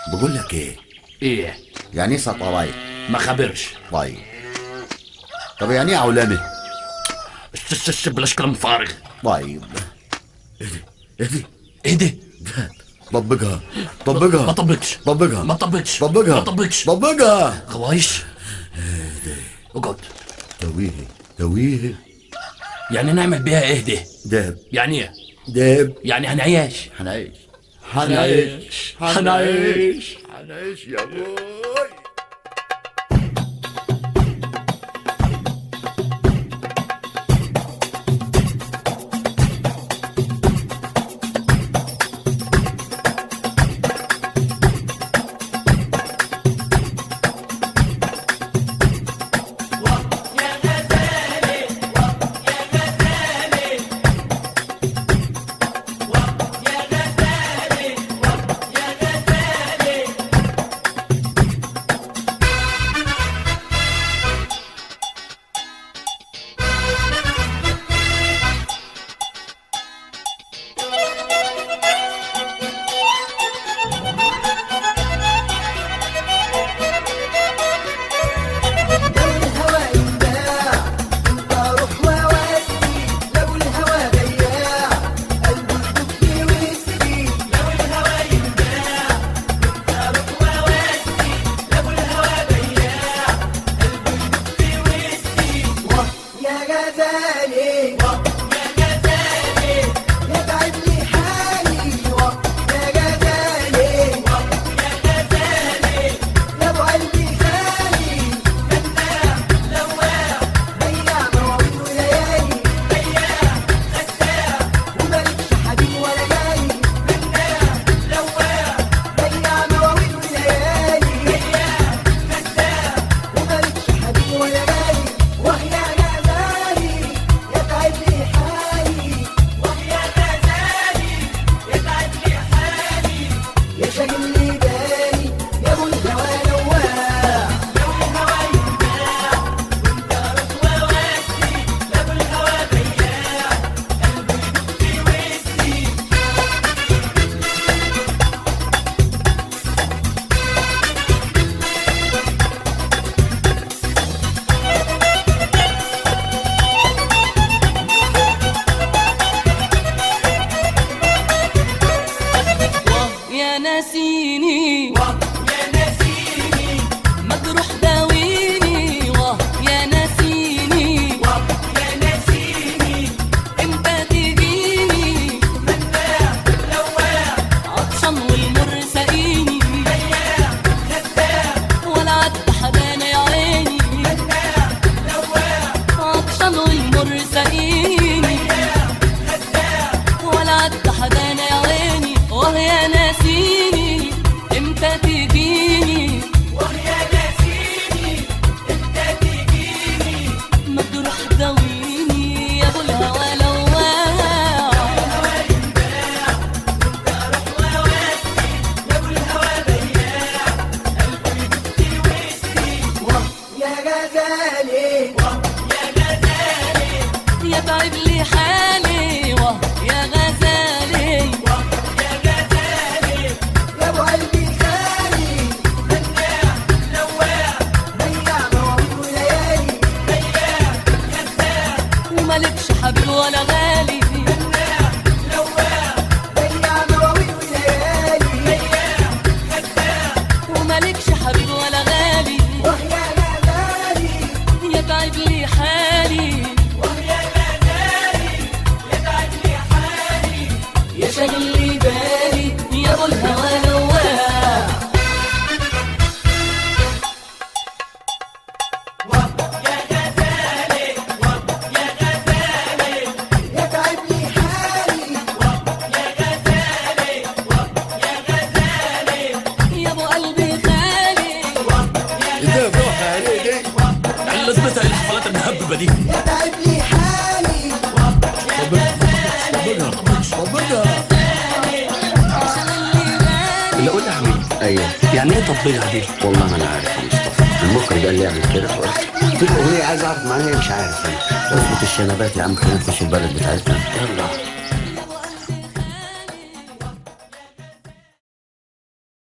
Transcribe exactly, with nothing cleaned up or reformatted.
بقول لك ايه؟ ايه؟ يعني ايه سطرايق؟ ما خبرش. طيب طب يعني ايه عولمه؟ السس بلاش كلام فارغ. طيب اهدي اهدي اهدي. طبقها طبقها. ما طبقش. طبقها ما طبقش. طبقها ما طبقش. طبقها. خوايش. اقعد. تويه تويه. يعني نعمل بيها اهدي؟ دهب. يعني ايه؟ دهب. يعني هنعيش. حنعيش حنعيش حنعيش حنعيش يا بوي. ناسيني واه يا ناسيني مجروح داويني واه يا ناسيني واه يا ناسيني امتى تجيني مناع لواع عطشان والمر ساقيني بياع خداع ولا عد حدانا يا عيني مناع لواع عطشان والمر ساقيني بياع خداع ولا عد حدانا يا عيني واه يا ناسيني امتى تجيني واه يا ناسيني امتى تجيني مجروح داويني يا ابو الهوى لواع الهوى ينباع وانت روح وواسي يا ابو الهوى بياع قلبي بيبكي ويسري واه يا غزالي واه يا غزالي يا تعب لي حالي واه يا غزالي مالكش حبيب ولا غالي مناع لواع بياع مواويل وليالي بياع خداع ومالكش حبيب ولا غالي واه يا غزالي يا تعب لي حالي واه يا غزالي يا تعب لي حالي يا شاغل لي بالي يا ابو الهوى لواع لازمتها الحفلات المهببه دي. يا تعب لي حالي طبقها طبقها. اللي اقول يا حبيبي ايوه يعني ايه طبيعه دي؟ والله ما انا عارف يا مصطفى، المخرج قال لي اعمل كده خلاص. في الاغنيه عايز اعرف معناها، مش عارف انا. اظبط الشنبات يا عم، خلينا نخش البلد بتاعتنا. يلا.